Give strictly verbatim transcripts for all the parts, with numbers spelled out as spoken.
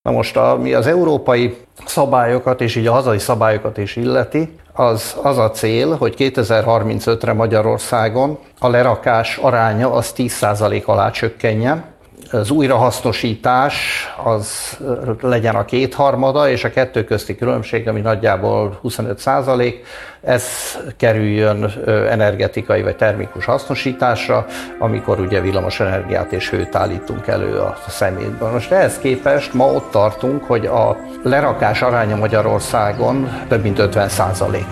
Na most, ami az európai szabályokat és így a hazai szabályokat is illeti, az az a cél, hogy kétezer-harmincötre Magyarországon a lerakás aránya az tíz százalék alá csökkenjen. Az újrahasznosítás az legyen a kétharmada, és a kettő közti különbség, ami nagyjából huszonöt százalék, ez kerüljön energetikai vagy termikus hasznosításra, amikor ugye villamos energiát és hőt állítunk elő a szemétből. Most ehhez képest ma ott tartunk, hogy a lerakás aránya Magyarországon több mint ötven százalék.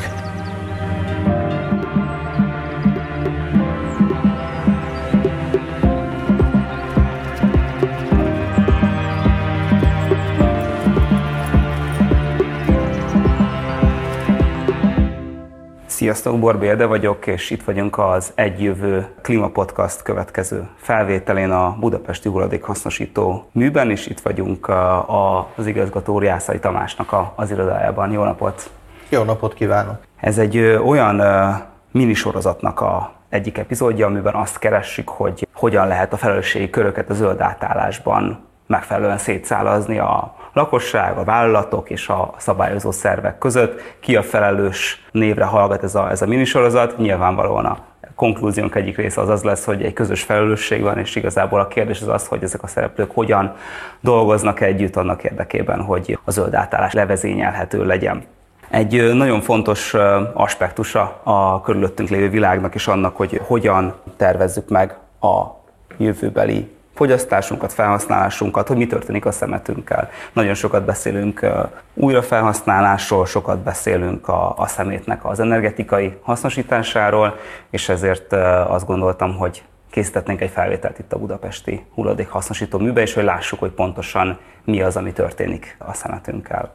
Sziasztok, Borby Ede vagyok, és itt vagyunk az Egy Jövő Klímapodcast következő felvételén a Budapesti Hulladékhasznosító műben, és itt vagyunk az igazgató Jászai Tamásnak az irodájában. Jó napot! Jó napot kívánok! Ez egy olyan minisorozatnak a egyik epizódja, amiben azt keressük, hogy hogyan lehet a felelősségi köröket a zöld átállásban megfelelően szétszálazni a lakosság, a vállalatok és a szabályozó szervek között. Ki a felelős névre hallgat ez a, ez a minisorozat. Nyilvánvalóan a konklúziónk egyik része az az lesz, hogy egy közös felelősség van, és igazából a kérdés az az, hogy ezek a szereplők hogyan dolgoznak együtt annak érdekében, hogy a zöld átállás levezényelhető legyen. Egy nagyon fontos aspektusa a körülöttünk lévő világnak és annak, hogy hogyan tervezzük meg a jövőbeli fogyasztásunkat, felhasználásunkat, hogy mi történik a szemetünkkel. Nagyon sokat beszélünk újrafelhasználásról, sokat beszélünk a, a szemétnek az energetikai hasznosításáról, és ezért azt gondoltam, hogy készítetnénk egy felvételt itt a Budapesti Hulladékhasznosító műbe, és hogy lássuk, hogy pontosan mi az, ami történik a szemetünkkel.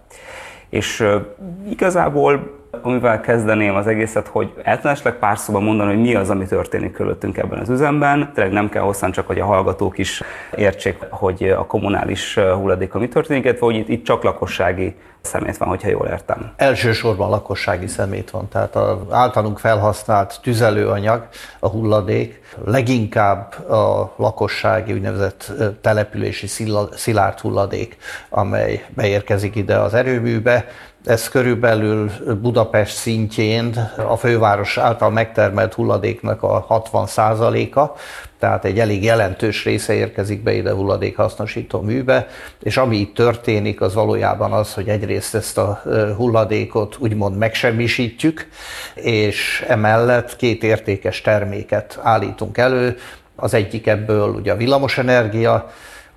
És igazából, amivel kezdeném az egészet, hogy eltenesleg pár szóban mondani, hogy mi az, ami történik körülöttünk ebben az üzemben. Tényleg nem kell hosszan, csak hogy a hallgatók is értsék, hogy a kommunális hulladékkal mi történik, illetve hogy itt, itt csak lakossági szemét van, hogyha jól értem. Elsősorban lakossági szemét van, tehát az általunk felhasznált tüzelőanyag, a hulladék, leginkább a lakossági úgynevezett települési szilárd hulladék, amely beérkezik ide az erőműbe. Ez körülbelül Budapest szintjén a főváros által megtermelt hulladéknak a hatvan százaléka, tehát egy elég jelentős része érkezik be ide hulladékhasznosító műbe, és ami itt történik, az valójában az, hogy egyrészt ezt a hulladékot úgymond megsemmisítjük, és emellett két értékes terméket állítunk elő. Az egyik ebből ugye a villamosenergia,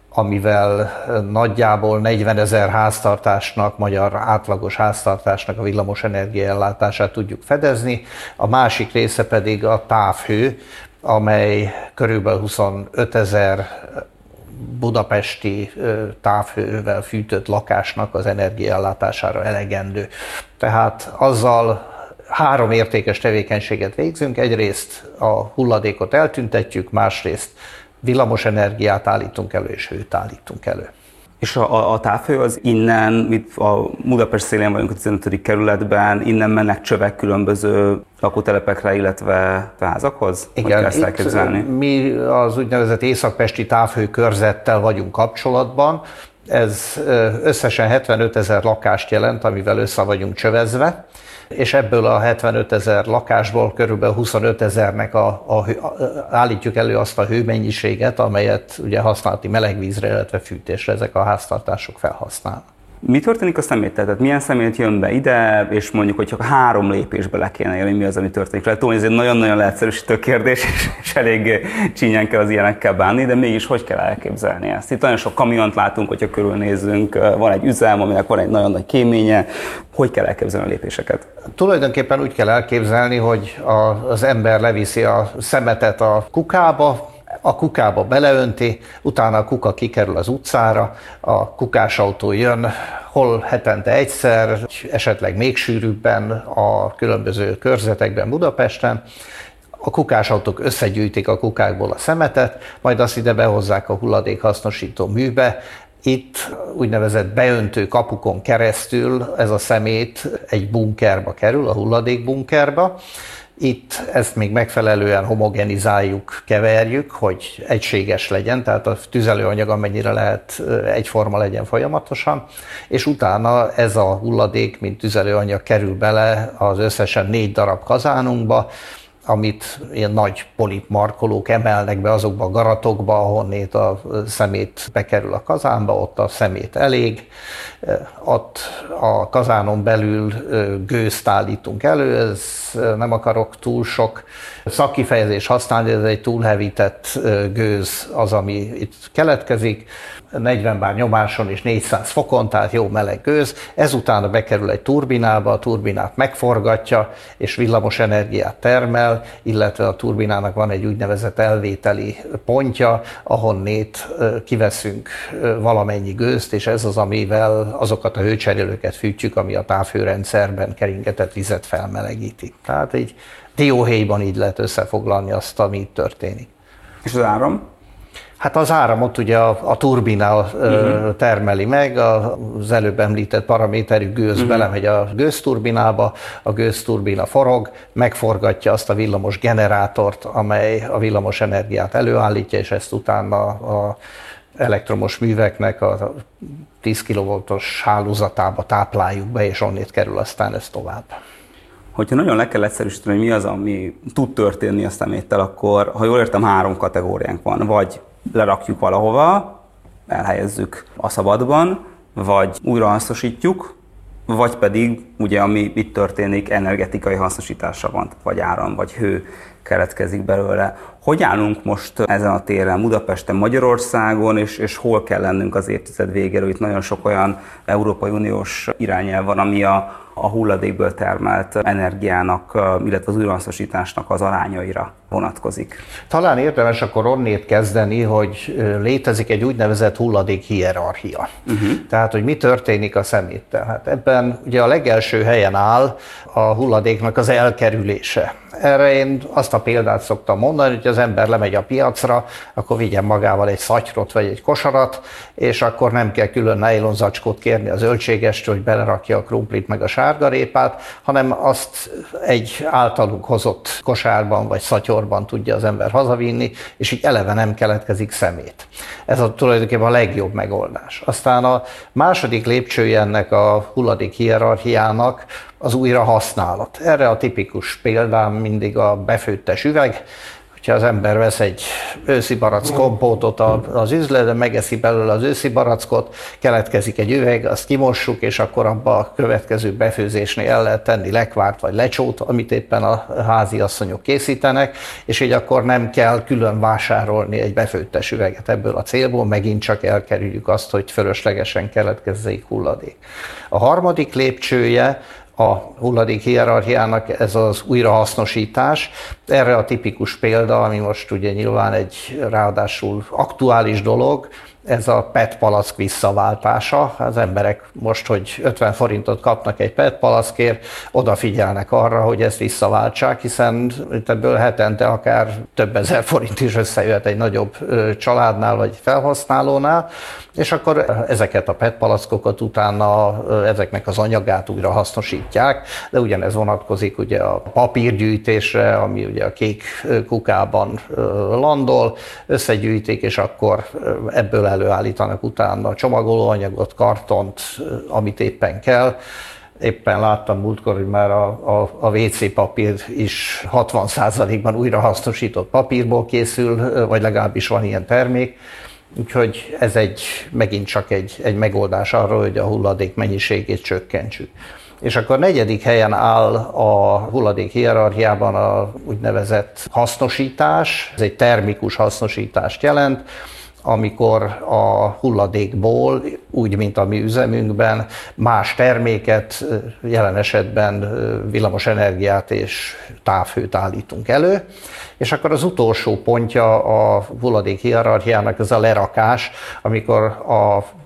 amivel nagyjából negyvenezer háztartásnak, magyar átlagos háztartásnak a villamosenergia ellátását tudjuk fedezni. A másik része pedig a távhő, amely körülbelül huszonötezer budapesti távhővel fűtött lakásnak az energiaellátására elegendő. Tehát azzal három értékes tevékenységet végzünk. Egyrészt a hulladékot eltüntetjük, másrészt villamosenergiát állítunk elő, és hőt állítunk elő. És a, a, a távhő az innen, itt a Budapest szélén vagyunk a tizenötödik kerületben, innen mennek csövek különböző lakótelepekre, illetve házakhoz? Igen, itt mi az úgynevezett északpesti távhő körzettel vagyunk kapcsolatban. Ez összesen hetvenötezer lakást jelent, amivel össze vagyunk csövezve, és ebből a hetvenötezer lakásból körülbelül huszonötezernek a, a, a, állítjuk elő azt a hőmennyiséget, amelyet ugye használati melegvízre, illetve fűtésre ezek a háztartások felhasználnak. Mi történik a szeméttel? Tehát milyen szemét jön be ide, és mondjuk, hogy csak három lépésbe le kéne jönni, mi az, ami történik? Lehet tudni, hogy ez egy nagyon-nagyon leegyszerűsítő kérdés, és elég csínyen kell az ilyenekkel bánni, de mégis hogy kell elképzelni ezt? Itt nagyon sok kamiont látunk, hogyha körülnézzünk, van egy üzem, aminek van egy nagyon nagy kéménye. Hogy kell elképzelni a lépéseket? Tulajdonképpen úgy kell elképzelni, hogy az ember leviszi a szemetet a kukába, a kukába beleönti, utána a kuka kikerül az utcára, a kukásautó jön, hol hetente egyszer, esetleg még sűrűbben a különböző körzetekben Budapesten. A kukásautók összegyűjtik a kukákból a szemetet, majd azt ide behozzák a hulladékhasznosító műbe. Itt úgynevezett beöntő kapukon keresztül ez a szemét egy bunkerba kerül, a hulladékbunkerba. Itt ezt még megfelelően homogenizáljuk, keverjük, hogy egységes legyen, tehát a tüzelőanyag amennyire lehet egyforma legyen folyamatosan, és utána ez a hulladék, mint tüzelőanyag kerül bele az összesen négy darab kazánunkba, amit ilyen nagy polipmarkolók emelnek be azokba a garatokba, ahonnét a szemét bekerül a kazánba, ott a szemét elég. Ott a kazánon belül gőzt állítunk elő, ez nem akarok túl sok szakkifejezést használni, ez egy túlhevített gőz az, ami itt keletkezik, negyven bár nyomáson és négyszáz fokon, tehát jó meleg gőz. Ezután bekerül egy turbinába, a turbinát megforgatja, és villamos energiát termel, illetve a turbinának van egy úgynevezett elvételi pontja, ahonnét kiveszünk valamennyi gőzt, és ez az, amivel azokat a hőcserélőket fűtjük, ami a távhőrendszerben keringetett vizet felmelegíti. Tehát így dióhéjban így lehet összefoglalni azt, ami itt történik. És az áram? Hát az áramot ugye a, a turbina uh-huh. termeli meg, az előbb említett paraméterű gőz uh-huh. belemegy a gőzturbinába, a gőzturbina forog, megforgatja azt a villamos generátort, amely a villamos energiát előállítja, és ezt utána a elektromos műveknek a tíz kilovoltos hálózatába tápláljuk be, és onnét kerül aztán ez tovább. Hogyha nagyon le kell egyszerűsíteni, hogy mi az, ami tud történni a szeméttel, akkor, ha jól értem, három kategóriánk van. Vagy lerakjuk valahova, elhelyezzük a szabadban, vagy újrahasznosítjuk, vagy pedig, ugye, ami itt történik, energetikai hasznosítása van, vagy áram, vagy hő keletkezik belőle. Hogy állunk most ezen a téren, Budapesten, Magyarországon, és, és hol kell lennünk az évtized végéről? Itt nagyon sok olyan Európai Uniós irányelv van, ami a, a hulladékből termelt energiának, illetve az újrahasznosításnak az arányaira vonatkozik. Talán érdemes akkor onnét kezdeni, hogy létezik egy úgynevezett hulladék hierarchia. Uh-huh. Tehát, hogy mi történik a szeméttel. Hát ebben ugye a legelső helyen áll a hulladéknak az elkerülése. Erre én azt a példát szoktam mondani, hogy az ember lemegy a piacra, akkor vigyen magával egy szatyrot vagy egy kosarat, és akkor nem kell külön nájlonzacskót kérni az zöldségestől, hogy belerakja a krumplit meg a sárgarépát, hanem azt egy általunk hozott kosárban vagy szatyorban tudja az ember hazavinni, és így eleve nem keletkezik szemét. Ez a tulajdonképpen a legjobb megoldás. Aztán a második lépcsője ennek a hulladék hierarchiának az újrahasználat. Erre a tipikus példám mindig a befőttes üveg. Hogyha az ember vesz egy őszi barack kompótot az üzletben, megeszi belőle az őszi barackot, keletkezik egy üveg, azt kimossuk, és akkor abba a következő befőzésnél el lehet tenni lekvárt vagy lecsót, amit éppen a háziasszonyok készítenek, és így akkor nem kell külön vásárolni egy befőttes üveget ebből a célból, megint csak elkerüljük azt, hogy fölöslegesen keletkezzik hulladék. A harmadik lépcsője a hulladék hierarchiának ez az újrahasznosítás. Erre a tipikus példa, ami most ugye nyilván egy ráadásul aktuális dolog, ez a pé é té palack visszaváltása. Az emberek most, hogy ötven forintot kapnak egy pé é té palackért, odafigyelnek arra, hogy ezt visszaváltsák, hiszen ebből hetente akár több ezer forint is összejöhet egy nagyobb családnál vagy felhasználónál, és akkor ezeket a pé é té palackokat utána ezeknek az anyagát újra hasznosítják, de ugyanez vonatkozik ugye a papírgyűjtésre, ami ugye a kék kukában landol, összegyűjtik, és akkor ebből előállítanak utána csomagolóanyagot, kartont, amit éppen kell. Éppen láttam múltkor, hogy már a, a, a vé cé papír is hatvan százalékban újrahasznosított papírból készül, vagy legalábbis van ilyen termék. Úgyhogy ez egy, megint csak egy, egy megoldás arra, hogy a hulladék mennyiségét csökkentsük. És akkor negyedik helyen áll a hulladék hierarchiában a úgynevezett hasznosítás. Ez egy termikus hasznosítást jelent, amikor a hulladékból, úgy, mint a mi üzemünkben, más terméket, jelen esetben villamos energiát és távhőt állítunk elő. És akkor az utolsó pontja a hulladék hierarchiának ez a lerakás, amikor a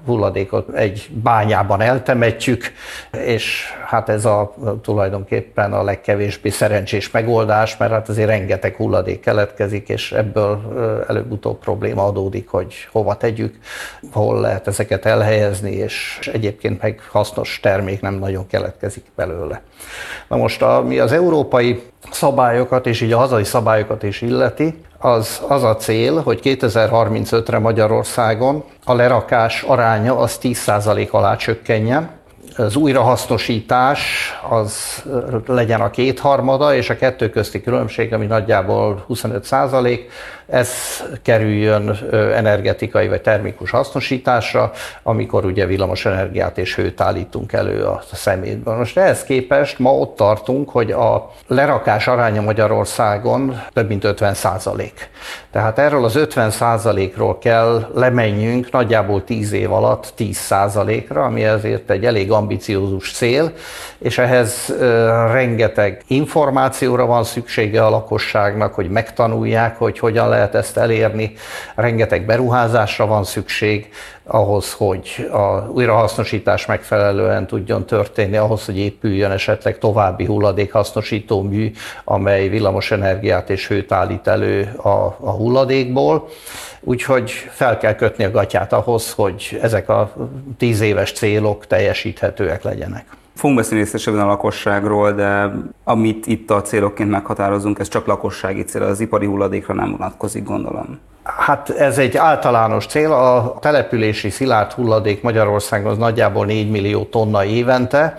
hulladékot egy bányában eltemetjük, és hát ez a tulajdonképpen a legkevésbé szerencsés megoldás, mert hát azért rengeteg hulladék keletkezik, és ebből előbb-utóbb probléma adódik, hogy hova tegyük, hol lehet ezeket elhelyezni, és egyébként meg hasznos termék nem nagyon keletkezik belőle. Na most, ami az európai szabályokat és így a hazai szabályokat is illeti, az, az a cél, hogy kétezer-harmincötre Magyarországon a lerakás aránya az tíz százalék alá csökkenjen. Az újrahasznosítás az legyen a kétharmada, és a kettő közti különbség, ami nagyjából huszonöt százalék, ez kerüljön energetikai vagy termikus hasznosításra, amikor ugye villamos energiát és hőt állítunk elő a szemétben. Most ehhez képest ma ott tartunk, hogy a lerakás aránya Magyarországon több mint ötven százalék. Tehát erről az ötven százalékról kell lemenjünk nagyjából tíz év alatt tíz százalékra, ami ezért egy elég ambiciózus cél, és ehhez rengeteg információra van szüksége a lakosságnak, hogy megtanulják, hogy hogyan lehet ezt elérni. Rengeteg beruházásra van szükség ahhoz, hogy a újrahasznosítás megfelelően tudjon történni, ahhoz, hogy épüljön esetleg további hulladékhasznosító mű, amely villamos energiát és hőt állít elő a, a hulladékból. Úgyhogy fel kell kötni a gatyát ahhoz, hogy ezek a tíz éves célok teljesíthetőek legyenek. Fogunk beszélni részletesebben a lakosságról, de amit itt a célokként meghatározunk, ez csak lakossági cél, az ipari hulladékra nem vonatkozik, gondolom. Hát ez egy általános cél, a települési szilárd hulladék Magyarországon az nagyjából négy millió tonna évente,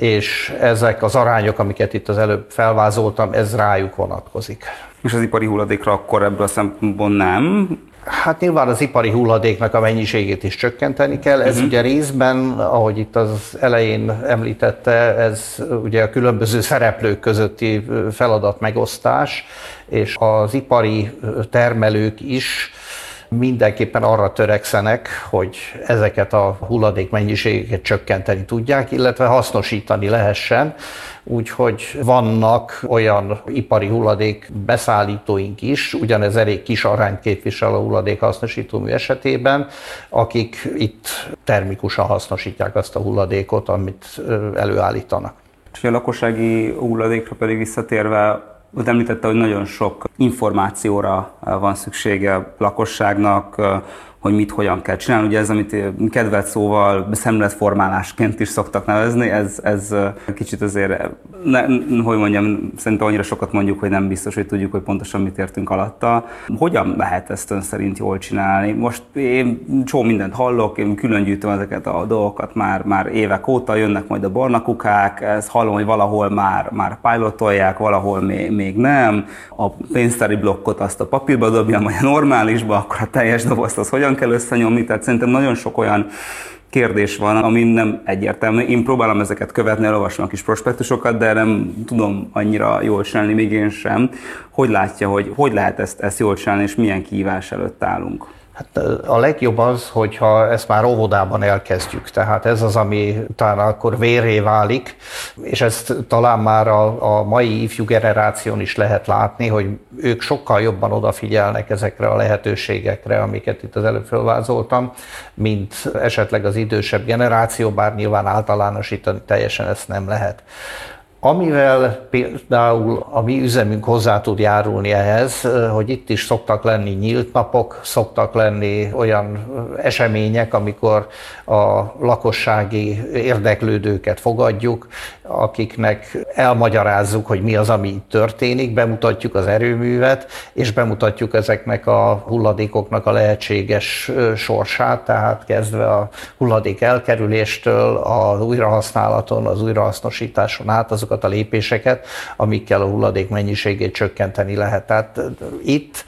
és ezek az arányok, amiket itt az előbb felvázoltam, ez rájuk vonatkozik. És az ipari hulladékra akkor ebből a szempontból nem? Hát nyilván az ipari hulladéknak a mennyiségét is csökkenteni kell. Ez uh-huh. ugye részben, ahogy itt az elején említette, ez ugye a különböző szereplők közötti feladat megosztás, és az ipari termelők is mindenképpen arra törekszenek, hogy ezeket a hulladék mennyiségeket csökkenteni tudják, illetve hasznosítani lehessen. Úgyhogy vannak olyan ipari hulladék beszállítóink is, ugyanez elég kis arányt képvisel a hulladék hasznosítómű esetében, akik itt termikusan hasznosítják azt a hulladékot, amit előállítanak. És a lakossági hulladékra pedig visszatérve, ott említette, hogy nagyon sok információra van szüksége a lakosságnak, hogy mit, hogyan kell csinálni. Ugye ez, amit kedvelt szóval szemléletformálásként is szoktak nevezni, ez, ez kicsit azért, ne, hogy mondjam, szerintem annyira sokat mondjuk, hogy nem biztos, hogy tudjuk, hogy pontosan mit értünk alatta. Hogyan lehet ezt ön szerint jól csinálni? Most én csó mindent hallok, én külön gyűjtöm ezeket a dolgokat már, már évek óta, jönnek majd a barna kukák, ezt hallom, hogy valahol már, már pilotolják, valahol még, még nem. A pénztári blokkot azt a papírba dobja, majd a normálisba, akkor a teljes dobozt az hogyan kell összenyomni, tehát szerintem nagyon sok olyan kérdés van, ami nem egyértelmű. Én próbálom ezeket követni, elolvasom a kis prospektusokat, de nem tudom annyira jól csinálni, még én sem. Hogy látja, hogy hogy lehet ezt, ezt jól csinálni, és milyen kihívás előtt állunk? Hát a legjobb az, hogyha ezt már óvodában elkezdjük, tehát ez az, ami utána akkor vérré válik, és ezt talán már a, a mai ifjú generáción is lehet látni, hogy ők sokkal jobban odafigyelnek ezekre a lehetőségekre, amiket itt az előbb felvázoltam, mint esetleg az idősebb generáció, bár nyilván általánosítani teljesen ezt nem lehet. Amivel például a mi üzemünk hozzá tud járulni ehhez, hogy itt is szoktak lenni nyílt napok, szoktak lenni olyan események, amikor a lakossági érdeklődőket fogadjuk, akiknek elmagyarázzuk, hogy mi az, ami itt történik, bemutatjuk az erőművet, és bemutatjuk ezeknek a hulladékoknak a lehetséges sorsát, tehát kezdve a hulladék elkerüléstől, az újrahasználaton, az újrahasznosításon át, azokat a lépéseket, amikkel a hulladék mennyiségét csökkenteni lehet. Tehát itt,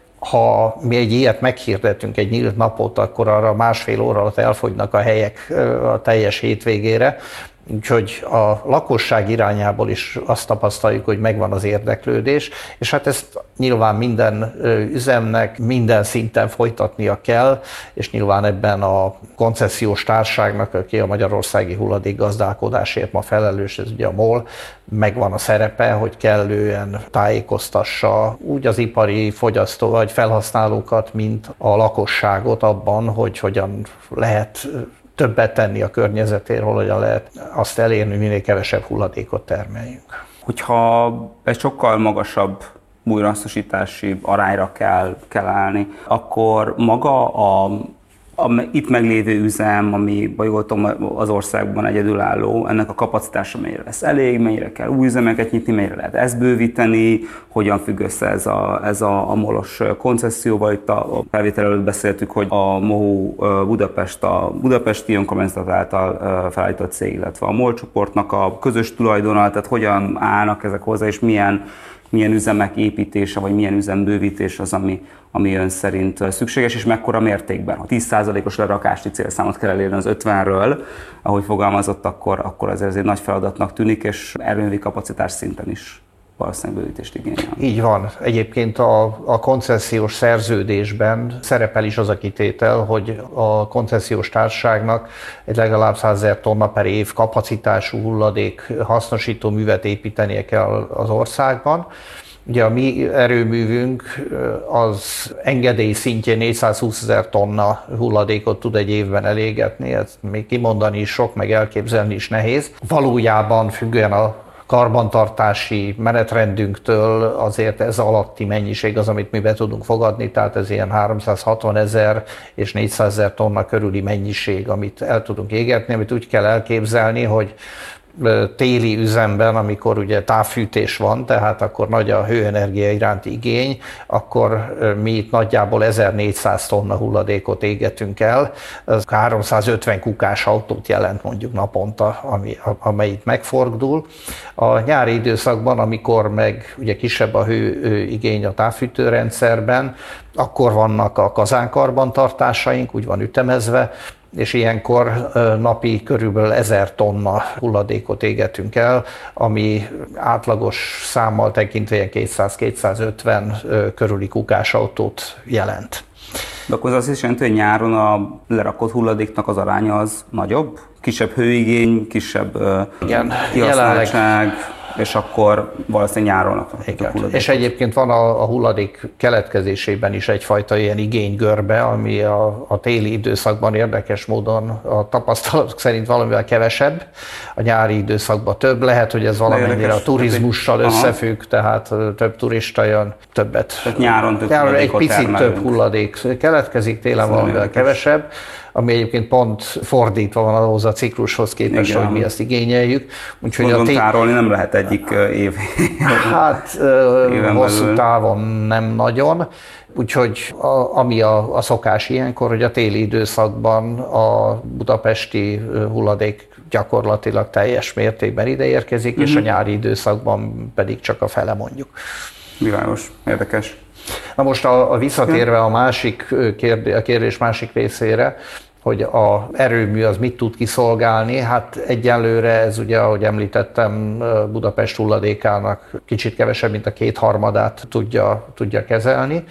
ha mi egy ilyet meghirdetünk, egy nyílt napot, akkor arra másfél óra alatt elfogynak a helyek a teljes hétvégére, Úgyhogy a lakosság irányából is azt tapasztaljuk, hogy megvan az érdeklődés, és hát ezt nyilván minden üzemnek minden szinten folytatnia kell, és nyilván ebben a koncesziós társaságnak, aki a magyarországi hulladékgazdálkodásért ma felelős, ez ugye a MOL, megvan a szerepe, hogy kellően tájékoztassa úgy az ipari fogyasztó vagy felhasználókat, mint a lakosságot abban, hogy hogyan lehet többet tenni a környezetéről, hogyan lehet azt elérni, hogy minél kevesebb hulladékot termeljünk. Hogyha egy sokkal magasabb újrahasznosítási arányra kell, kell állni, akkor maga a, a itt meglévő üzem, ami, ha jól tudom, az országban egyedülálló, ennek a kapacitása mennyire lesz elég, mennyire kell új üzemeket nyitni, mennyire lehet ezt bővíteni, hogyan függ össze ez a, ez a, a molos koncesszióval. Itt a felvétel előtt beszéltük, hogy a MOHU Budapest, a Budapesti Önkormányzat által felállított cég, illetve a MOL csoportnak a közös tulajdona, tehát hogyan állnak ezek hozzá, és milyen milyen üzemek építése, vagy milyen üzembővítés az, ami, ami ön szerint szükséges, és mekkora mértékben. Ha tíz százalékos lerakási célszámot kell elérni az ötvenről, ahogy fogalmazott, akkor, akkor ez egy nagy feladatnak tűnik, és erőművi kapacitás szinten is valószínűleg bővítést igényel. Így van. Egyébként a, a koncesziós szerződésben szerepel is az a kitétel, hogy a koncesziós társaságnak egy legalább százezer tonna per év kapacitású hulladék hasznosító művet építenie kell az országban. Ugye a mi erőművünk az engedély szintjén négyszázhúszezer tonna hulladékot tud egy évben elégetni, ezt még kimondani is sok, meg elképzelni is nehéz. Valójában függően a karbantartási menetrendünktől azért ez alatti mennyiség az, amit mi be tudunk fogadni, tehát ez ilyen háromszázhatvanezer és négyszázezer tonna körüli mennyiség, amit el tudunk égetni, amit úgy kell elképzelni, hogy téli üzemben, amikor ugye távfűtés van, tehát akkor nagy a hőenergia iránti igény, akkor mi itt nagyjából ezernégyszáz tonna hulladékot égetünk el. Ez háromszázötven kukás autót jelent mondjuk naponta, ami, amelyik megfordul. A nyári időszakban, amikor meg ugye kisebb a hőigény a távfűtőrendszerben, akkor vannak a kazánkarbantartásaink, úgy van ütemezve, és ilyenkor napi körülbelül ezer tonna hulladékot égetünk el, ami átlagos számmal tekintve ilyen kétszáz-kétszázötven körüli kukásautót jelent. De akkor az azt is jelenti, hogy nyáron a lerakott hulladéknak az aránya az nagyobb? Kisebb hőigény, kisebb Igen, kihasználtság, és akkor valószínűleg nyáron. És egyébként van a, a hulladék keletkezésében is egyfajta ilyen igénygörbe, ami a, a téli időszakban érdekes módon a tapasztalatok szerint valamivel kevesebb, a nyári időszakban több. Lehet, hogy ez valamennyire a turizmussal összefügg, tehát több turista jön, többet. Tehát nyáron több nyáron egy picit termelünk. Több hulladék keletkezik, télen valamivel kevesebb, ami egyébként pont fordítva van ahhoz a ciklushoz képest, igen, hogy mi ezt igényeljük. Úgyhogy a té- tárolni nem lehet egyik év. Hát hosszú távon nem nagyon. Úgyhogy a, ami a, a szokás ilyenkor, hogy a téli időszakban a budapesti hulladék gyakorlatilag teljes mértékben ide érkezik, uh-huh. és a nyári időszakban pedig csak a fele mondjuk. Világos, érdekes. Na most a, a visszatérve a másik kérdés, a kérdés másik részére, hogy az erőmű az mit tud kiszolgálni, hát egyelőre ez ugye, ahogy említettem, Budapest hulladékának kicsit kevesebb, mint a kétharmadát tudja, tudja kezelni.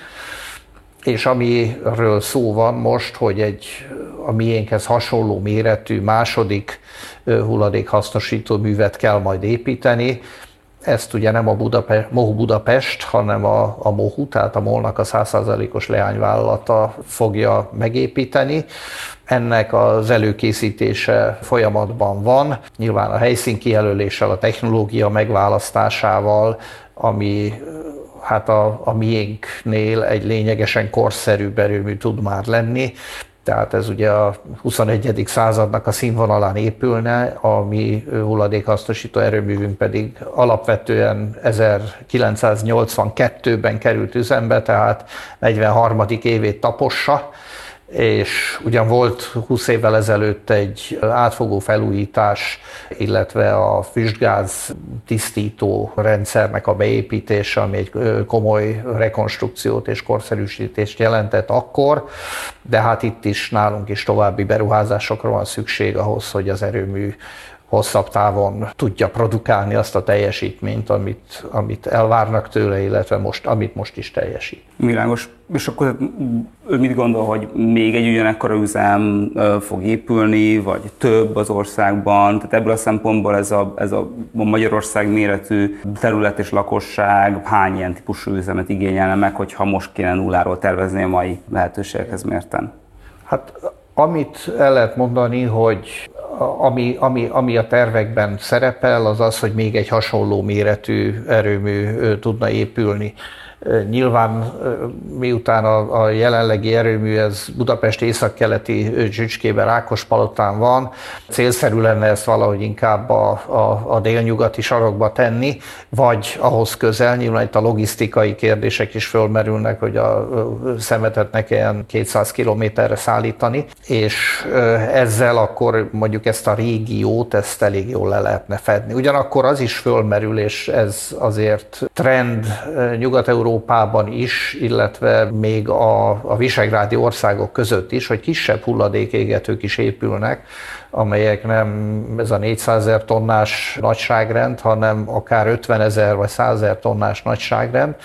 És amiről szó van most, hogy egy a miénkhez hasonló méretű második hulladékhasznosító művet kell majd építeni. Ezt ugye nem a Budapest, MOHU Budapest, hanem a, a MOHU, tehát a MOL-nak a száz százalékos leányvállalata fogja megépíteni. Ennek az előkészítése folyamatban van, nyilván a helyszín kijelöléssel, a technológia megválasztásával, ami hát a, a miénknél egy lényegesen korszerűbb erőmű tud már lenni. Tehát ez ugye a huszonegyedik századnak a színvonalán épülne, a mi hulladékhasznosító erőművünk pedig alapvetően ezerkilencszáznyolcvankettőben került üzembe, tehát negyvenharmadik évét tapossa, és ugyan volt húsz évvel ezelőtt egy átfogó felújítás, illetve a füstgáz tisztító rendszernek a beépítése, ami egy komoly rekonstrukciót és korszerűsítést jelentett akkor, de hát itt is nálunk is további beruházásokra van szükség ahhoz, hogy az erőmű hosszabb távon tudja produkálni azt a teljesítményt, amit, amit elvárnak tőle, illetve most, amit most is teljesít. Világos. És akkor ő mit gondol, hogy még egy ugyanekkora üzem fog épülni, vagy több az országban? Tehát ebből a szempontból ez a, ez a Magyarország méretű terület és lakosság hány ilyen típusú üzemet igényelne meg, hogyha most kéne nulláról tervezni a mai lehetőségekhez mérten? Hát amit el lehet mondani, hogy ami, ami, ami a tervekben szerepel, az az, hogy még egy hasonló méretű erőmű tudna épülni. Nyilván miután a, a jelenlegi erőmű ez Budapest északkeleti csücskében, Rákospalotán van, célszerű lenne ezt valahogy inkább a, a, a délnyugati sarokba tenni, vagy ahhoz közel, nyilván itt a logisztikai kérdések is fölmerülnek, hogy a szemetet ne kelljen kétszáz kilométerre szállítani, és ezzel akkor mondjuk ezt a régiót, ezt elég jól le lehetne fedni. Ugyanakkor az is fölmerül, és ez azért trend Nyugat-Európában, Európában is, illetve még a, a visegrádi országok között is, hogy kisebb hulladékégetők is épülnek, amelyek nem ez a négyszázezer tonnás nagyságrend, hanem akár ötvenezer vagy százezer tonnás nagyságrend.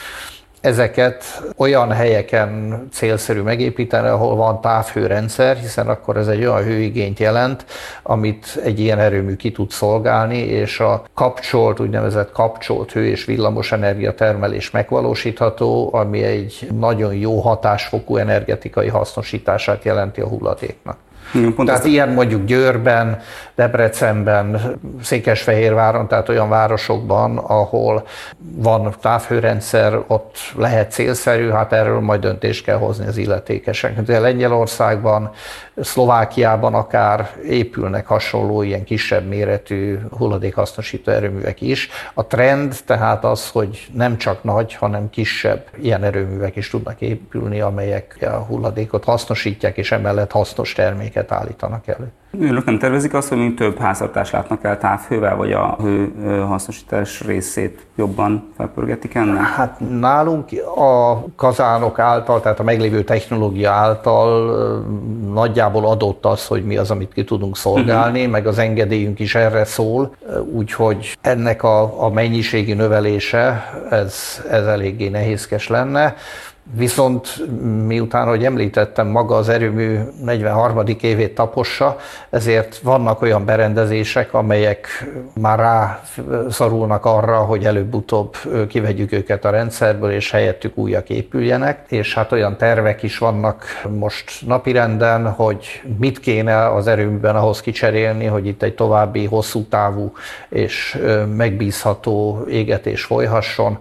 Ezeket olyan helyeken célszerű megépíteni, ahol van távhőrendszer, hiszen akkor ez egy olyan hőigényt jelent, amit egy ilyen erőmű ki tud szolgálni, és a kapcsolt, úgynevezett kapcsolt hő- és villamosenergia termelés megvalósítható, ami egy nagyon jó hatásfokú energetikai hasznosítását jelenti a hulladéknak. Pont tehát ilyen mondjuk Győrben, Debrecenben, Székesfehérváron, tehát olyan városokban, ahol van távhőrendszer, ott lehet célszerű, hát erről majd döntést kell hozni az illetékesek. De Lengyelországban, Szlovákiában akár épülnek hasonló ilyen kisebb méretű hulladékhasznosító erőművek is. A trend tehát az, hogy nem csak nagy, hanem kisebb ilyen erőművek is tudnak épülni, amelyek a hulladékot hasznosítják, és emellett hasznos terméket állítanak elő. Önök nem tervezik azt, hogy több háztartást látnak el távhővel, vagy a hő hasznosítás részét jobban felpörgetik ennek? Hát nálunk a kazánok által, tehát a meglévő technológia által nagyjából adott az, hogy mi az, amit ki tudunk szolgálni, uh-huh. meg az engedélyünk is erre szól, úgyhogy ennek a, a mennyiségi növelése, ez, ez eléggé nehézkes lenne. Viszont miután, ahogy említettem, maga az erőmű negyvenharmadik évét tapossa, ezért vannak olyan berendezések, amelyek már rászorulnak arra, hogy előbb-utóbb kivegyük őket a rendszerből, és helyettük újak épüljenek. És hát olyan tervek is vannak most napirenden, hogy mit kéne az erőműben ahhoz kicserélni, hogy itt egy további hosszú távú és megbízható égetés folyhasson,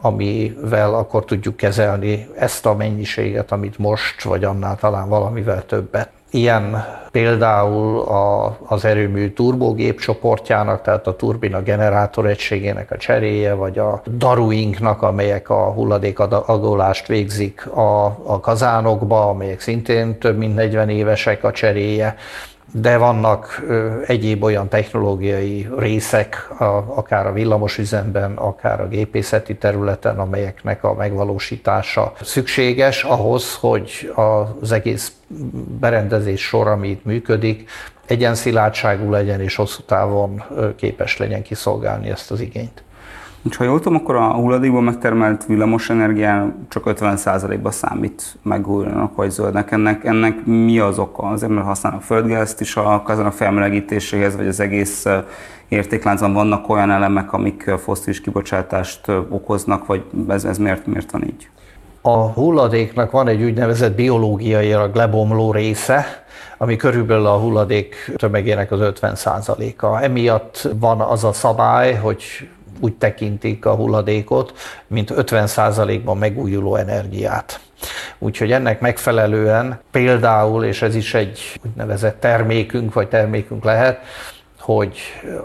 amivel akkor tudjuk kezelni ezt a mennyiséget, amit most, vagy annál talán valamivel többet. Ilyen például a, az erőmű turbogép csoportjának, tehát a turbina generátor egységének a cseréje, vagy a daruinknak, amelyek a hulladékagolást végzik a, a kazánokba, amelyek szintén több mint negyven évesek a cseréje. De vannak ö, egyéb olyan technológiai részek, a, akár a villamosüzemben, akár a gépészeti területen, amelyeknek a megvalósítása szükséges ahhoz, hogy az egész berendezés sor, ami itt működik, egyenszilátságú legyen és hosszú távon képes legyen kiszolgálni ezt az igényt. Ha jól tudom, akkor a hulladékból megtermelt villamosenergia csak ötven százalékban számít megújulónak vagy zöldnek. Ennek, ennek mi az oka? Az ember használ a földgázt is a kazánok felmelegítéséhez, vagy az egész értékláncban vannak olyan elemek, amik fosszilis kibocsátást okoznak, vagy ez, ez miért, miért van így? A hulladéknak van egy úgynevezett biológiailag lebomló része, ami körülbelül a hulladék tömegének az ötven százaléka. Emiatt van az a szabály, hogy úgy tekintik a hulladékot, mint ötven százalékban megújuló energiát. Úgyhogy ennek megfelelően például, és ez is egy úgynevezett termékünk, vagy termékünk lehet, hogy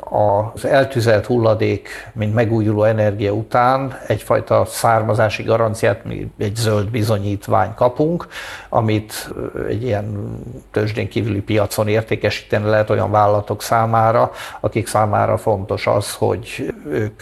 az eltüzelt hulladék, mint megújuló energia után egyfajta származási garanciát, mi egy zöld bizonyítvány kapunk, amit egy ilyen tőzsdén kívüli piacon értékesíteni lehet olyan vállalatok számára, akik számára fontos az, hogy ők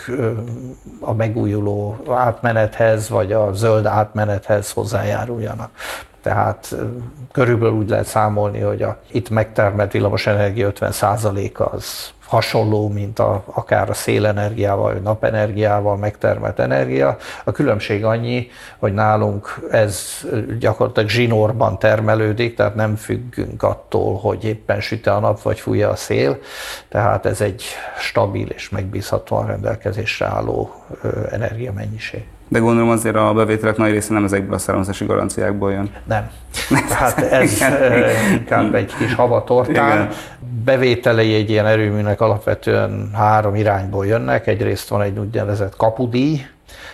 a megújuló átmenethez, vagy a zöld átmenethez hozzájáruljanak. Tehát körülbelül úgy lehet számolni, hogy a itt megtermelt villamosenergia ötven százaléka az hasonló, mint a, akár a szélenergiával, vagy napenergiával megtermelt energia. A különbség annyi, hogy nálunk ez gyakorlatilag zsinórban termelődik, tehát nem függünk attól, hogy éppen süt a nap, vagy fújja a szél. Tehát ez egy stabil és megbízhatóan rendelkezésre álló energiamennyiség. De gondolom azért a bevételek nagy része nem ezekből a származási garanciákból jön. Nem. Tehát ez inkább egy kis havatortán. Bevételei egy ilyen erőműnek alapvetően három irányból jönnek. Egyrészt van egy úgynevezett kapudíj,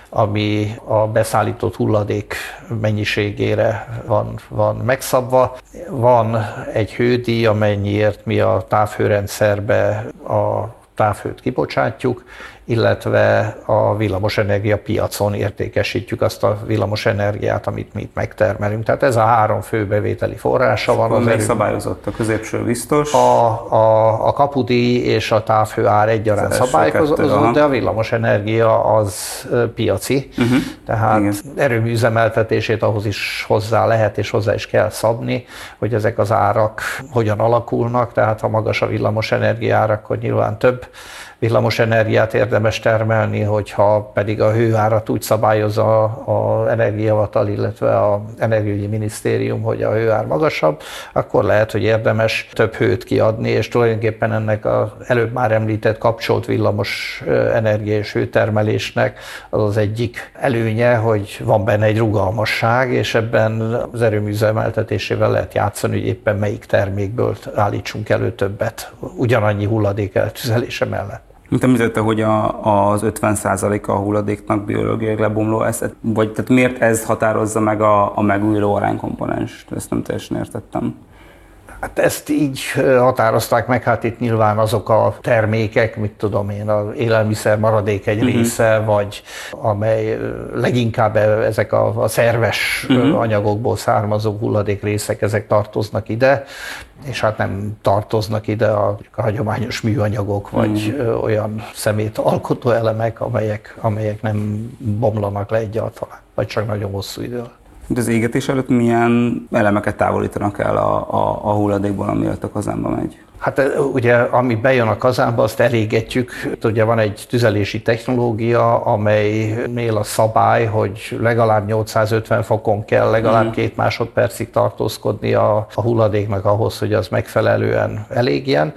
ami a beszállított hulladék mennyiségére van, van megszabva. Van egy hődíj, amennyiért mi a távhőrendszerbe a távhőt kibocsátjuk, illetve a villamosenergia piacon értékesítjük azt a villamosenergiát, amit mi itt megtermelünk. Tehát ez a három fő bevételi forrása van. Az még szabályozott, a középső biztos. A, a, a kapudíj és a távhő ár egyaránt szabályozott, de a villamosenergia az piaci. Uh-huh. Tehát igen. Erőmű üzemeltetését ahhoz is hozzá lehet és hozzá is kell szabni, hogy ezek az árak hogyan alakulnak. Tehát ha magas a villamosenergia ár, akkor nyilván több villamos energiát érdemes termelni, hogyha pedig a hőárat úgy szabályozza az Energiahivatal, illetve az Energiaügyi Minisztérium, hogy a hőár magasabb, akkor lehet, hogy érdemes több hőt kiadni, és tulajdonképpen ennek az előbb már említett kapcsolt villamos energia és hőtermelésnek az az egyik előnye, hogy van benne egy rugalmasság, és ebben az erőmű üzemeltetésével lehet játszani, hogy éppen melyik termékből állítsunk elő többet, ugyanannyi hulladék eltüzelése mellett. Mint említette, hogy a, az ötven százaléka a hulladéknak biológiai lebomló, ezt, vagy tehát miért ez határozza meg a, a megújuló aránykomponenst? Ezt nem teljesen értettem. Hát ezt így határozták meg, hát itt nyilván azok a termékek, mit tudom én, az élelmiszer maradék egy uh-huh. része, vagy amely leginkább ezek a, a szerves uh-huh. anyagokból származó hulladék részek, ezek tartoznak ide, és hát nem tartoznak ide a, a hagyományos műanyagok, vagy uh-huh. olyan szemét alkotó elemek, amelyek, amelyek nem bomlanak le egyáltalán, vagy csak nagyon hosszú idő. De az égetés előtt milyen elemeket távolítanak el a, a, a hulladékból, ami a kazánba megy? Hát ugye, ami bejön a kazánba, azt elégetjük. Ugye van egy tüzelési technológia, amelynél a szabály, hogy legalább nyolcszázötven fokon kell legalább mm. két másodpercig tartózkodni a, a hulladéknak ahhoz, hogy az megfelelően elégjen.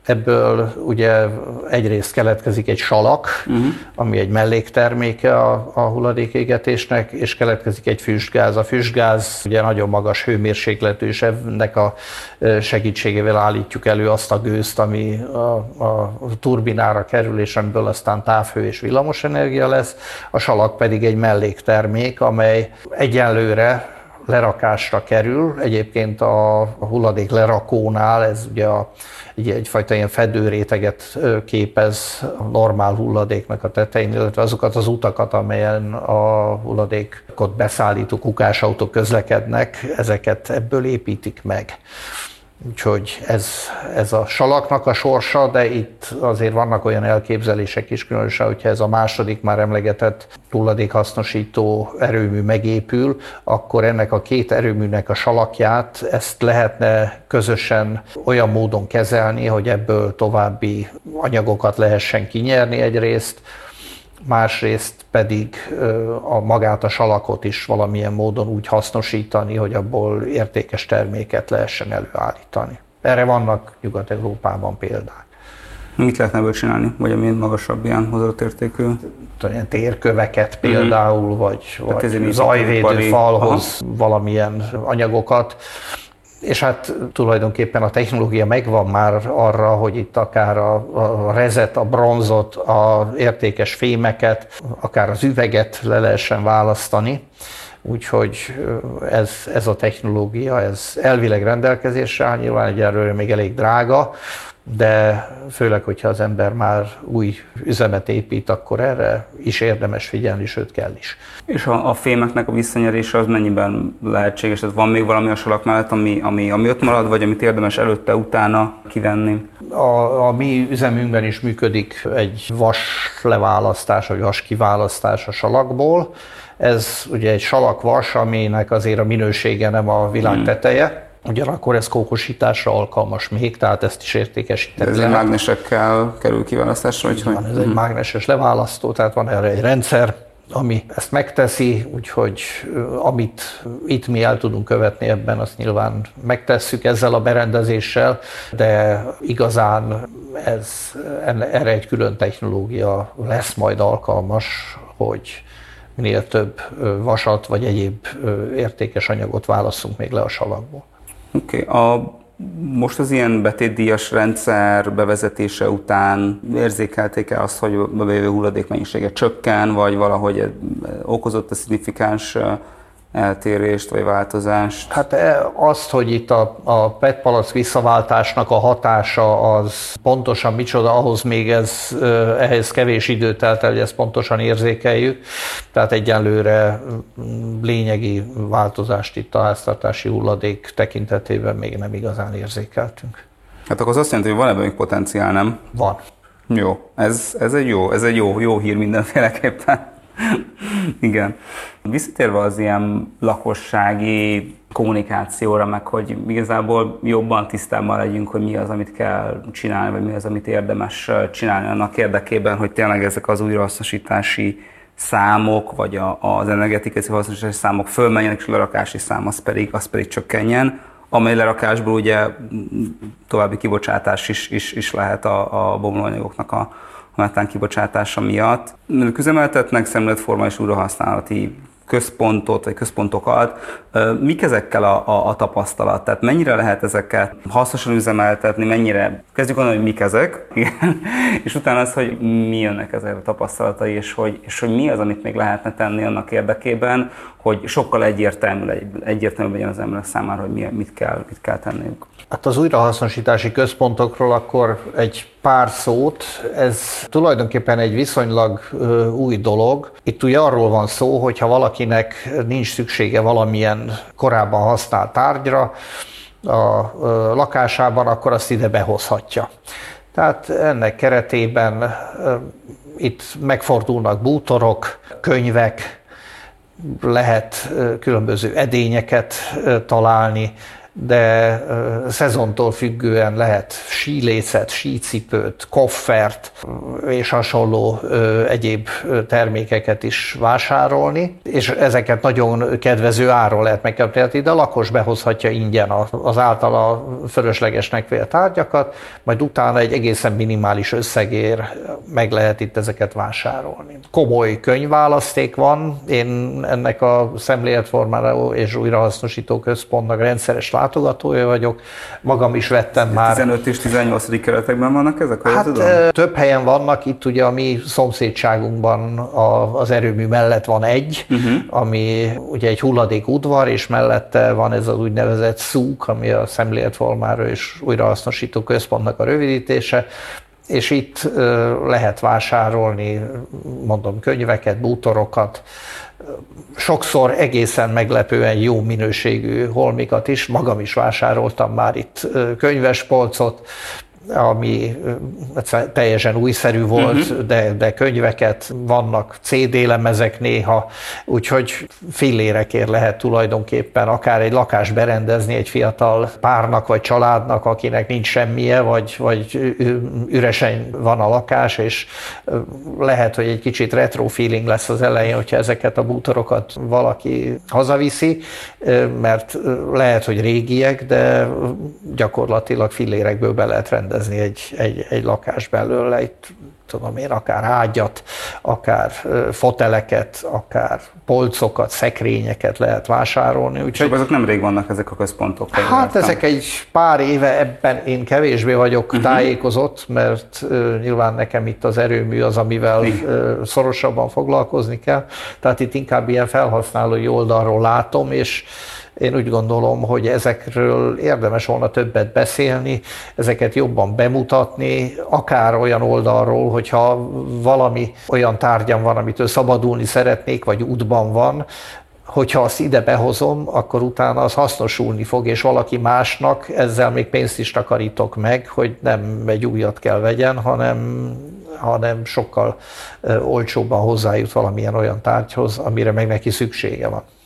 Ebből ugye egyrészt keletkezik egy salak, uh-huh. ami egy mellékterméke a, a hulladékégetésnek, és keletkezik egy füstgáz. A füstgáz ugye nagyon magas hőmérsékletű, és ennek a segítségével állítjuk elő azt a gőzt, ami a, a turbinára kerül, és amiből aztán távhő és villamosenergia lesz. A salak pedig egy melléktermék, amely egyenlőre lerakásra kerül. Egyébként a hulladék lerakónál ez ugye a, egy, egyfajta ilyen fedőréteget képez a normál hulladéknak a tetején, illetve azokat az utakat, amelyen a hulladékot beszállító kukásautók közlekednek, ezeket ebből építik meg. Úgyhogy ez, ez a salaknak a sorsa, de itt azért vannak olyan elképzelések is, különösen, hogyha ez a második már emlegetett hulladékhasznosító erőmű megépül, akkor ennek a két erőműnek a salakját, ezt lehetne közösen olyan módon kezelni, hogy ebből további anyagokat lehessen kinyerni egyrészt, másrészt pedig a magát a salakot is valamilyen módon úgy hasznosítani, hogy abból értékes terméket lehessen előállítani. Erre vannak Nyugat-Európában példák. Mit lehetne ebből csinálni? Vagy ami magasabb ilyen hozzáadott értékű? Ilyen térköveket például, mm-hmm. vagy, vagy zajvédő falhoz valamilyen anyagokat. És hát tulajdonképpen a technológia megvan már arra, hogy itt akár a, a rezet, a bronzot, az értékes fémeket, akár az üveget le lehessen választani. Úgyhogy ez, ez a technológia, ez elvileg rendelkezésre áll, nyilván egyelőre még elég drága, de főleg, hogyha az ember már új üzemet épít, akkor erre is érdemes figyelni, sőt kell is. És a, a fémeknek a visszanyerése az mennyiben lehetséges? Tehát van még valami a salak mellett, ami, ami, ami ott marad, vagy amit érdemes előtte, utána kivenni? A, a mi üzemünkben is működik egy vas leválasztás, vagy vas kiválasztás a salakból. Ez ugye egy salakvas, aminek azért a minősége nem a világ teteje. ugyanakkor ez kókosításra alkalmas még, tehát ezt is értékesíteni ez lehet. Ez mágnesekkel kerül kiválasztásra? Vagy van, ez egy mágneses leválasztó, tehát van erre egy rendszer, ami ezt megteszi, úgyhogy amit itt mi el tudunk követni ebben, azt nyilván megtesszük ezzel a berendezéssel, de igazán ez, erre egy külön technológia lesz majd alkalmas, hogy minél több vasat vagy egyéb értékes anyagot válasszunk még le a savakból. Oké, okay. A Most az ilyen betétdíjas rendszer bevezetése után érzékelték-e azt, hogy a bejövő hulladék mennyisége csökken, vagy valahogy okozott a szignifikáns eltérést vagy változást? Hát azt, hogy itt a, a pé é té palack visszaváltásnak a hatása az pontosan micsoda, ahhoz még ez, ehhez kevés idő telt el, hogy ezt pontosan érzékeljük. Tehát egyenlőre lényegi változást itt a háztartási hulladék tekintetében még nem igazán érzékeltünk. Hát akkor az azt jelenti, hogy van ebben még potenciál, nem? Van. Jó, ez, ez egy jó, ez egy jó, jó hír mindenféleképpen. Igen. Visszatérve az ilyen lakossági kommunikációra, meg hogy igazából jobban tisztában legyünk, hogy mi az, amit kell csinálni, vagy mi az, amit érdemes csinálni annak érdekében, hogy tényleg ezek az újrahasznosítási számok, vagy a, az energetikai hasznosítási számok fölmenjenek, és a lerakási szám az pedig, az pedig csökkenjen, amely lerakásból ugye további kibocsátás is, is, is lehet a, a bomlóanyagoknak a a metán kibocsátása miatt. Ők üzemeltetnek szemléletforma és újrahasználati központot, vagy központokat. Mik ezekkel a, a, a tapasztalat? Tehát mennyire lehet ezeket hasznosan üzemeltetni, mennyire... Kezdjük onnan, hogy mik ezek, igen. És utána az, hogy mi jönnek ezek a tapasztalatai, és hogy, és hogy mi az, amit még lehetne tenni annak érdekében, hogy sokkal egyértelmű, egyértelmű legyen az emberek számára, hogy mi, mit, kell, mit kell tenniük. Hát az újrahasznosítási központokról akkor egy pár szót, ez tulajdonképpen egy viszonylag ö, új dolog. Itt ugye arról van szó, hogy ha valakinek nincs szüksége valamilyen korábban használt tárgyra a ö, lakásában, akkor azt ide behozhatja. Tehát ennek keretében ö, itt megfordulnak bútorok, könyvek, lehet ö, különböző edényeket ö, találni, de uh, szezontól függően lehet sílécet, sícipőt, koffert és hasonló uh, egyéb termékeket is vásárolni, és ezeket nagyon kedvező áron lehet megkapni. De a lakos behozhatja ingyen az általa fölöslegesnek vélt tárgyakat, majd utána egy egészen minimális összegér meg lehet itt ezeket vásárolni. Komoly könyvválaszték van, én ennek a szemléletformáló és újrahasznosító központnak rendszeres látogatója vagyok, magam is vettem már. tizenöt és tizennyolc keretekben vannak ezek? Hát tudom? Több helyen vannak, itt ugye a mi szomszédságunkban az erőmű mellett van egy, uh-huh. ami ugye egy hulladékudvar, és mellette van ez az úgynevezett szúk, ami a szemléletformáló és újrahasznosító központnak a rövidítése, és itt lehet vásárolni, mondom, könyveket, bútorokat, sokszor egészen meglepően jó minőségű holmikat is. Magam is vásároltam már itt könyvespolcot, ami teljesen újszerű volt, uh-huh. de, de könyveket, vannak cé dé lemezek néha, úgyhogy fillérekért lehet tulajdonképpen akár egy lakást berendezni egy fiatal párnak vagy családnak, akinek nincs semmije, vagy, vagy üresen van a lakás, és lehet, hogy egy kicsit retro feeling lesz az elején, hogyha ezeket a bútorokat valaki hazaviszi, mert lehet, hogy régiek, de gyakorlatilag fillérekből be lehet rendezni Egy, egy, egy lakás belőle, itt tudom én, akár ágyat, akár foteleket, akár polcokat, szekrényeket lehet vásárolni. Úgyhogy azok nem rég vannak ezek a központok? Hát vártam. Ezek egy pár éve, ebben én kevésbé vagyok uh-huh. tájékozott, mert uh, nyilván nekem itt az erőmű az, amivel uh, szorosabban foglalkozni kell. Tehát itt inkább ilyen felhasználói oldalról látom, és én úgy gondolom, hogy ezekről érdemes volna többet beszélni, ezeket jobban bemutatni, akár olyan oldalról, hogyha valami olyan tárgyam van, amitől szabadulni szeretnék, vagy útban van, hogyha azt ide behozom, akkor utána az hasznosulni fog, és valaki másnak ezzel még pénzt is takarítok meg, hogy nem egy újat kell vegyen, hanem, hanem sokkal olcsóbban hozzájut valamilyen olyan tárgyhoz, amire meg neki szüksége van.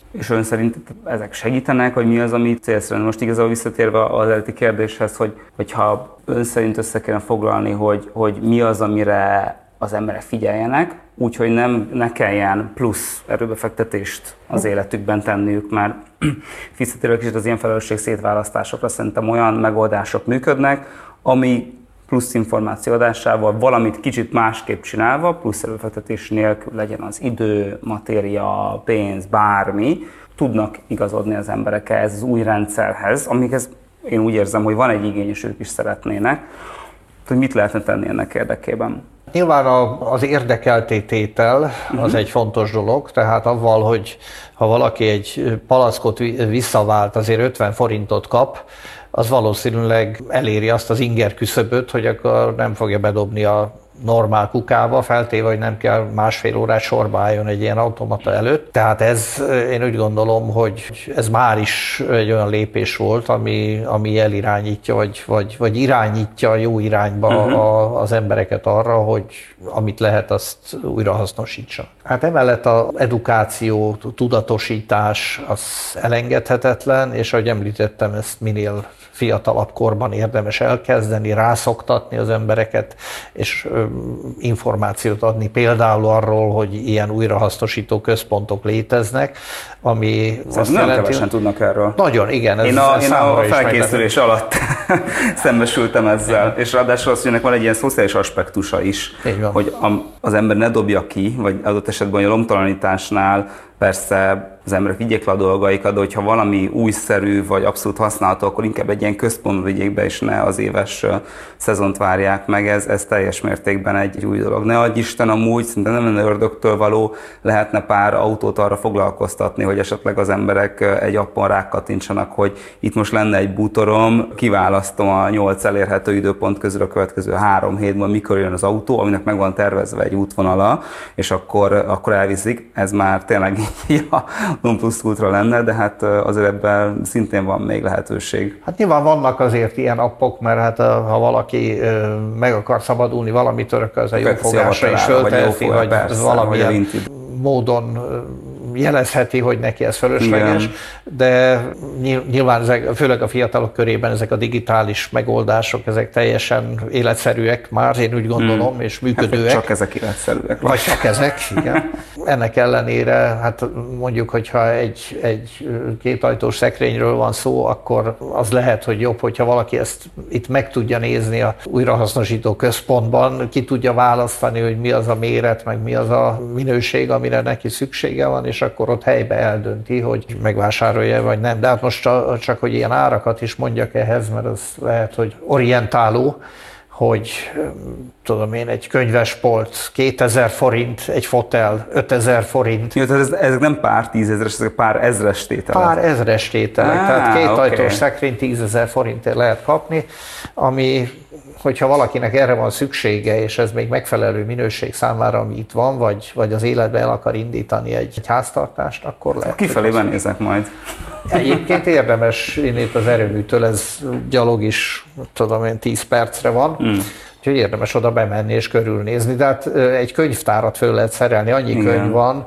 És ön szerint ezek segítenek, hogy mi az, ami célszerű? Most igazából visszatérve az eredeti kérdéshez, hogy, hogyha ön szerint össze kéne foglalni, hogy, hogy mi az, amire az emberek figyeljenek, úgyhogy nem, ne kelljen plusz erőbefektetést az életükben tenniük, mert visszatérve kicsit az ilyen felelősség szétválasztásokra szerintem olyan megoldások működnek, ami plusz információadásával, valamit kicsit másképp csinálva, plusz erőbefektetés nélkül, legyen az idő, matéria, pénz, bármi, tudnak igazodni az emberek ehhez az új rendszerhez, amikhez én úgy érzem, hogy van egy igény, és ők is szeretnének, hogy mit lehetne tenni ennek érdekében. Nyilván az érdekeltétel az uh-huh. egy fontos dolog, tehát avval, hogy ha valaki egy palackot visszavált, azért ötven forintot kap, az valószínűleg eléri azt az inger küszöböt, hogy akkor nem fogja bedobni a normál kukába, feltéve, hogy nem kell másfél órát sorba álljon egy ilyen automata előtt. Tehát ez, én úgy gondolom, hogy ez már is egy olyan lépés volt, ami, ami elirányítja, vagy, vagy, vagy irányítja jó irányba uh-huh. a, az embereket arra, hogy amit lehet, azt újra hasznosítsa. Hát emellett az edukáció, tudatosítás az elengedhetetlen, és ahogy említettem, ezt minél fiatalabb korban érdemes elkezdeni, rászoktatni az embereket, és információt adni például arról, hogy ilyen újrahasznosító központok léteznek, ami azt nem jelenti, kevesen tudnak erről. Nagyon, igen. Ez, én a, ez én a felkészülés alatt szembesültem ezzel, igen. És ráadásul azt, hogy ennek van egy ilyen szociális aspektusa is, hogy az ember ne dobja ki, vagy adott esetben a lomtalanításnál persze az emberek vigyék le a dolgaikat, de hogyha valami újszerű vagy abszolút használható, akkor inkább egy ilyen központba vigyék be, és ne az éves szezont várják meg, ez, ez teljes mértékben egy új dolog. Ne adj Isten, amúgy szinte nem lenne ördögtől való, lehetne pár autót arra foglalkoztatni, hogy esetleg az emberek egy appon rákattintsanak, hogy itt most lenne egy bútorom, kiválasztom a nyolc elérhető időpont közül a következő három hétben, mikor jön az autó, aminek meg van tervezve egy útvonala, és akkor, akkor elviszik. Ez már tényleg a non plus ultra lenne, de hát azért ebben szintén van még lehetőség. Hát nyilván vannak azért ilyen appok, mert hát ha valaki meg akar szabadulni valamitől, akkor az a jófogásra is fölteheti, vagy, vagy valamilyen módon jelezheti, hogy neki ez fölösleges, igen. De nyilván ezek, főleg a fiatalok körében ezek a digitális megoldások, ezek teljesen életszerűek már, én úgy gondolom, hmm. és működőek. Hát, csak ezek életszerűek. Vagy csak ezek, igen. Ennek ellenére, hát mondjuk, hogyha egy, egy kétajtós szekrényről van szó, akkor az lehet, hogy jobb, hogyha valaki ezt itt meg tudja nézni a újrahasznosító központban, ki tudja választani, hogy mi az a méret, meg mi az a minőség, amire neki szüksége van, és akkor ott helybe eldönti, hogy megvásárolja, vagy nem. De hát most csak, hogy ilyen árakat is mondjak ehhez, mert az lehet, hogy orientáló, hogy tudom én, egy könyvespolc kétezer forint, egy fotel ötezer forint. Jó, tehát ez, ezek nem pár tízezres, ezek pár ezres tételek. Pár ezres tételek, ah, tehát két okay. ajtós szekrény tízezer forintért lehet kapni, ami, hogyha valakinek erre van szüksége, és ez még megfelelő minőség számára, ami itt van, vagy, vagy az életbe el akar indítani egy, egy háztartást, akkor lehet. Kifelé benézek majd. Egyébként érdemes, én itt az erőműtől, ez gyalog is, tudom én, tíz percre van, mm. úgyhogy érdemes oda bemenni és körülnézni, de hát egy könyvtárat föl lehet szerelni, annyi igen. könyv van,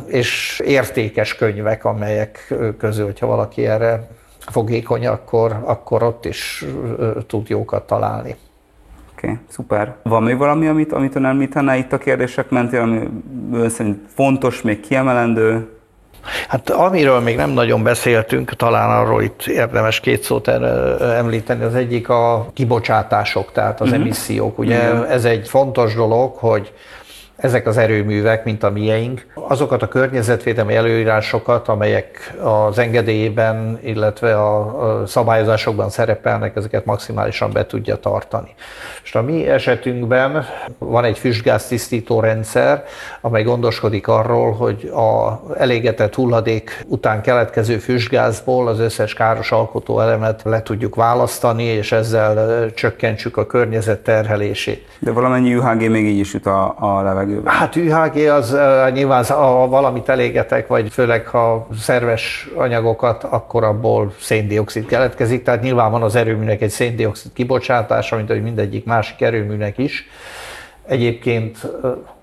és értékes könyvek, amelyek közül, hogyha valaki erre fogékony, akkor, akkor ott is tud jókat találni. Oké, okay, szuper. Van még valami, amit, amit ön említene itt a kérdések mentén, ami ön szerint fontos, még kiemelendő? Hát amiről még nem nagyon beszéltünk, talán arról itt érdemes két szót említeni, az egyik a kibocsátások, tehát az uh-huh. emissziók. Ugye uh-huh. ez egy fontos dolog, hogy ezek az erőművek, mint a mieink, azokat a környezetvédelmi előírásokat, amelyek az engedélyében, illetve a szabályozásokban szerepelnek, ezeket maximálisan be tudja tartani. És a mi esetünkben van egy füstgáztisztító rendszer, amely gondoskodik arról, hogy az elégetett hulladék után keletkező füstgázból az összes káros alkotóelemet le tudjuk választani, és ezzel csökkentsük a környezet terhelését. De valamennyi u há gé még így is jut a, a levegőben. Hát u há gé az uh, nyilván, ha valamit elégetek, vagy főleg ha szerves anyagokat, akkor abból széndioxid keletkezik, tehát nyilván van az erőműnek egy széndioxid kibocsátása, mint ahogy mindegyik másik erőműnek is. Egyébként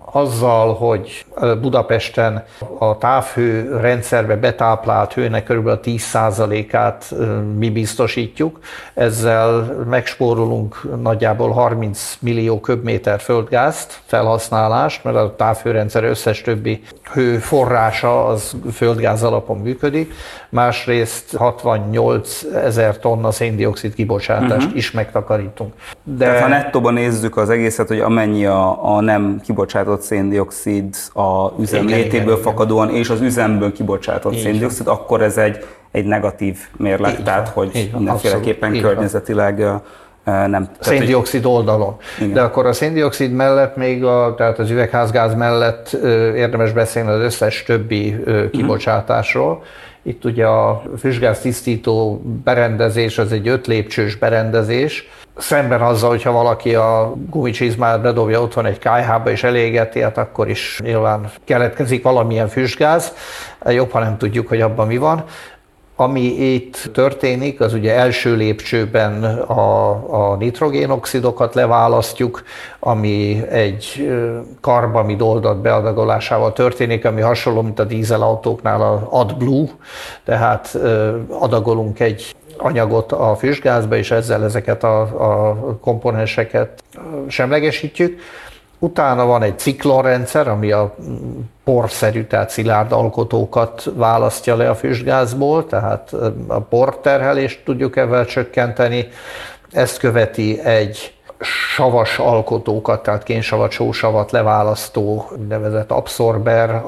azzal, hogy Budapesten a távhő rendszerbe betáplált hőnek kb. A tíz százalékát mi biztosítjuk, ezzel megspórolunk nagyjából harminc millió köbméter földgázt felhasználást, mert a távhőrendszer összes többi hőforrása az földgáz alapon működik, másrészt hatvannyolc ezer tonna széndioxid kibocsátást uh-huh. is megtakarítunk. De tehát ha nettóban nézzük az egészet, hogy amennyi a, a nem kibocsátott széndioxid a üzem igen, létéből igen, fakadóan, igen. és az üzemből kibocsátott széndioxid, akkor ez egy, egy negatív mérleg, így tehát van, hogy mindenféleképpen abszolút, környezetileg nem. Széndioxid oldalon. Igen. De akkor a széndioxid mellett még, a, tehát az üvegházgáz mellett érdemes beszélni az összes többi kibocsátásról. Uh-huh. Itt ugye a füstgáz tisztító berendezés, az egy öt lépcsős berendezés. Szemben azzal, hogyha valaki a gumicsizmát bedobja otthon egy kályhába és elégeti, hát akkor is nyilván keletkezik valamilyen füstgáz. Jobb, ha nem tudjuk, hogy abban mi van. Ami itt történik, az ugye első lépcsőben a, a nitrogénoxidokat leválasztjuk, ami egy karbamid oldat beadagolásával történik, ami hasonló, mint a dízelautóknál az AdBlue, tehát adagolunk egy anyagot a füstgázba, és ezzel ezeket a, a komponenseket semlegesítjük. Utána van egy ciklonrendszer, ami a porszerű, tehát szilárd alkotókat választja le a füstgázból, tehát a porterhelést tudjuk ezzel csökkenteni. Ezt követi egy savas alkotókat, tehát kénsavat, sósavat leválasztó nevezett abszorber,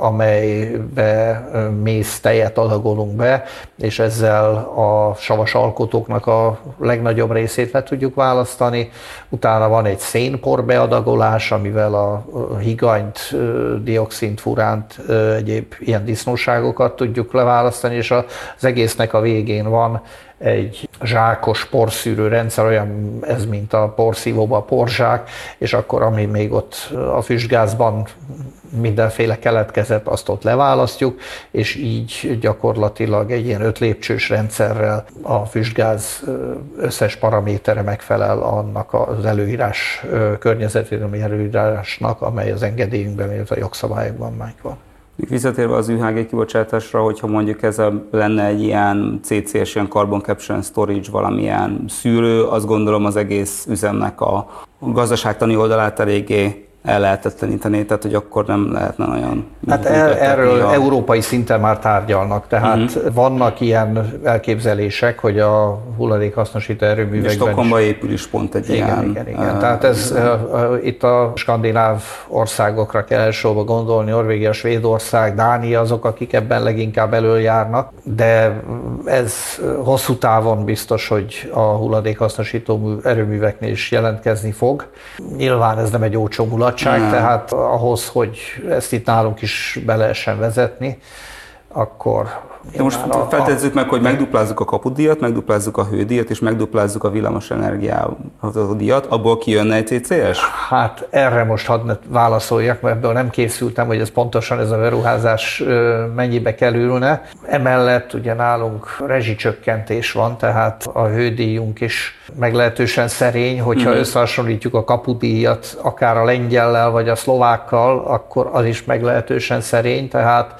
amelybe mész tejet adagolunk be, és ezzel a savas alkotóknak a legnagyobb részét le tudjuk választani. Utána van egy szénpor beadagolás, amivel a higanyt, dioxint, furánt, egyéb ilyen disznóságokat tudjuk leválasztani, és az egésznek a végén van egy zsákos porszűrő rendszer, olyan ez, mint a porszívóban a porzsák, és akkor ami még ott a füstgázban mindenféle keletkezett, azt ott leválasztjuk, és így gyakorlatilag egy ilyen öt lépcsős rendszerrel a füstgáz összes paramétere megfelel annak az előírás, környezetvédelmi előírásnak, amely az engedélyünkben, illetve a jogszabályokban megvan. Visszatérve az ü há gé kibocsátásra, hogyha mondjuk ez lenne egy ilyen cé cé es, ilyen Carbon Capture and Storage, valamilyen szűrő, azt gondolom az egész üzemnek a gazdaságtani oldalát eléggé ellehetetleníteni, tehát hogy akkor nem lehetne olyan... Hát el, erről a... európai szinten már tárgyalnak, tehát uh-huh. vannak ilyen elképzelések, hogy a hulladékhasznosító erőművekben... És Stockholmba épül is pont egy igen, ilyen... Igen, igen. Uh, tehát ez, uh, itt a skandináv országokra kell elsősorba gondolni, Norvégia, Svédország, Dánia azok, akik ebben leginkább előjárnak, de ez hosszú távon biztos, hogy a hulladékhasznosító erőműveknél is jelentkezni fog. Nyilván ez nem egy olcsó mulat, Nem. tehát ahhoz, hogy ezt itt nálunk is be lehessen vezetni, akkor... De most a, feltezzük meg, hogy megduplázzuk a kapudíjat, megduplázzuk a hődíjat, és megduplázzuk a villamosenergia díjat, abból kijönne egy cé cé es? Hát erre most hadd válaszoljak, mert ebből nem készültem, hogy ez pontosan ez a beruházás mennyibe kerülne. Emellett ugye nálunk rezsicsökkentés van, tehát a hődíjunk is meglehetősen szerény, hogyha mm. összehasonlítjuk a kapudíjat akár a lengyellel vagy a szlovákkal, akkor az is meglehetősen szerény, tehát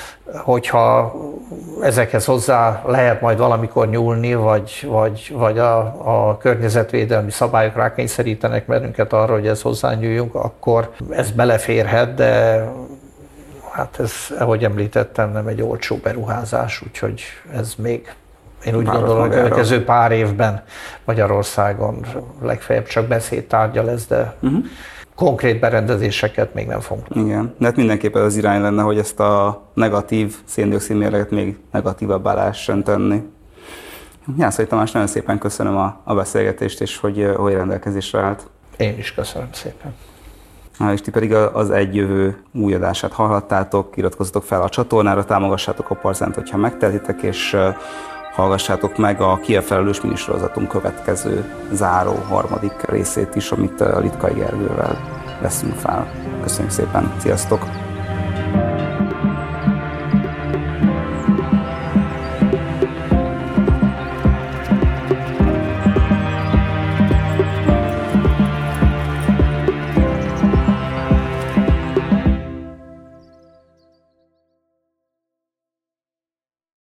hogyha ezekhez hozzá lehet majd valamikor nyúlni, vagy, vagy, vagy a, a környezetvédelmi szabályok rákényszerítenek bennünket arra, hogy ez hozzányúljunk, akkor ez beleférhet, de hát ez, ahogy említettem, nem egy olcsó beruházás, úgyhogy ez még, én úgy Már gondolom, hogy a következő pár évben Magyarországon legfeljebb csak beszédtárgya lesz, de uh-huh. konkrét berendezéseket még nem fogunk. Igen, de hát mindenképpen az irány lenne, hogy ezt a negatív szén-dioxid mérleget még negatívabbá lehessen tenni. Jászai Tamás, nagyon szépen köszönöm a, a beszélgetést, és hogy, hogy rendelkezésre állt. Én is köszönöm szépen. És ti pedig az Egy Jövő új adását hallhattátok, iratkozzatok fel a csatornára, támogassátok a Parzent, hogyha megtehetitek, és hallgassátok meg a Ki a felelős minisorozatunk következő záró harmadik részét is, amit Litkai Gergővel veszünk fel. Köszönjük szépen, sziasztok!